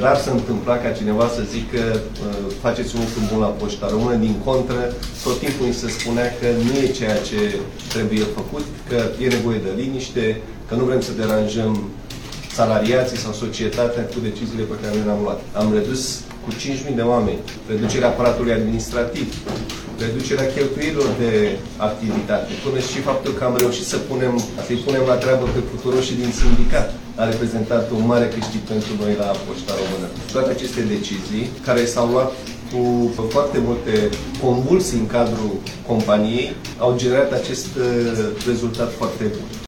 rar se întâmpla ca cineva să zică faceți un lucru bun la Poșta Română. Din contră, tot timpul îi se spunea că nu e ceea ce trebuie făcut, că e nevoie de liniște, că nu vrem să deranjăm salariații sau societatea cu deciziile pe care le-am luat. Am redus cu 5.000 de oameni reducerea aparatului administrativ, reducerea cheltuielilor de activitate, până și faptul că am reușit să-i punem la treabă pe Futuroșii din sindicat. A reprezentat un mare câștig pentru noi la Poșta Română. Toate aceste decizii, care s-au luat cu foarte multe convulsii în cadrul companiei, au generat acest rezultat foarte bun.